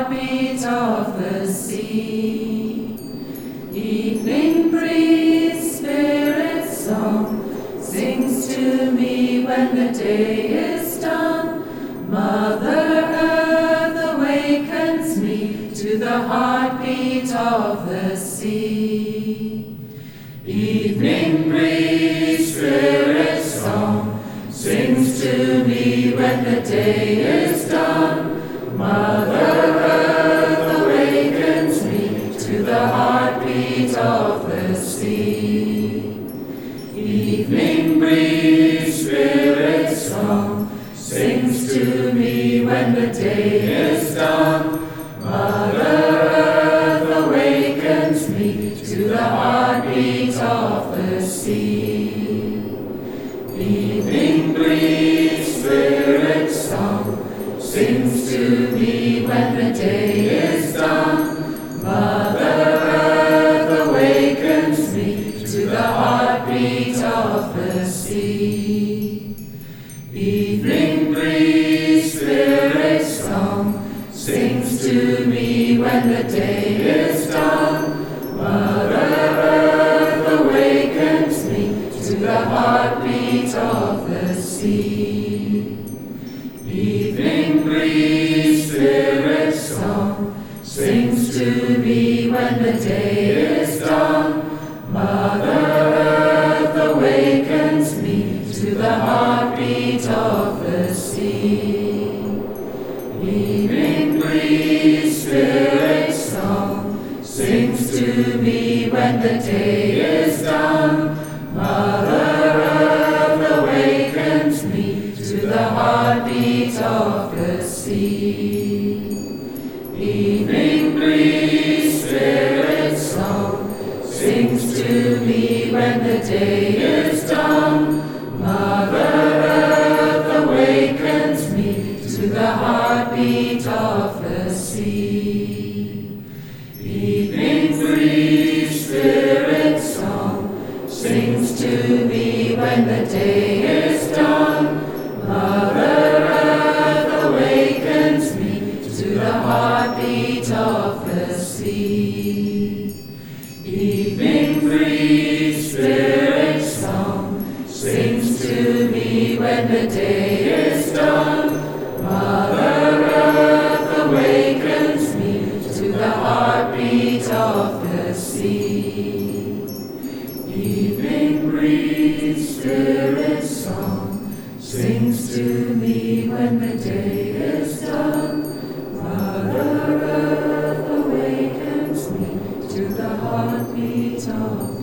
heartbeat of the sea. Evening breeze, spirit song, sings to me when the day is done. Mother Earth awakens me to the heartbeat of the sea. Evening breeze, spirit song, sings to me when the day is done. Mother Earth awakens me to the heartbeat of the sea. Evening breeze, spirit song, sings to me when the day is done. Mother Earth awakens me to the heartbeat of the sea. Evening breeze, spirit song, sings to me when the day is done. Mother Earth awakens me to the heartbeat of the sea. Evening breeze, spirit song, sings to me when the day is done. Mother Earth awakens me to the heartbeat of the sea. Evening breeze, spirit song, sings to me when the day is done. Mother Earth awakens me to the heartbeat of the sea. Evening breeze, spirit song, sings to me when the day is done. Mother Earth awakens me to the heartbeat of the sea. Evening breeze, spirit song, sings to me when the day is done. Mother Earth awakens me to the heartbeat of the sea. Evening breeze, spirit song, sings to me when the day is done. Mother Earth awakens me to the heartbeat of the sea. Evening breeze, spirit song, sings to me when the day is done. Mother Earth awakens me to the heartbeat of the sea. Evening breeze, spirit song, sings to me when the day is done. Mother Earth awakens me to the heartbeat of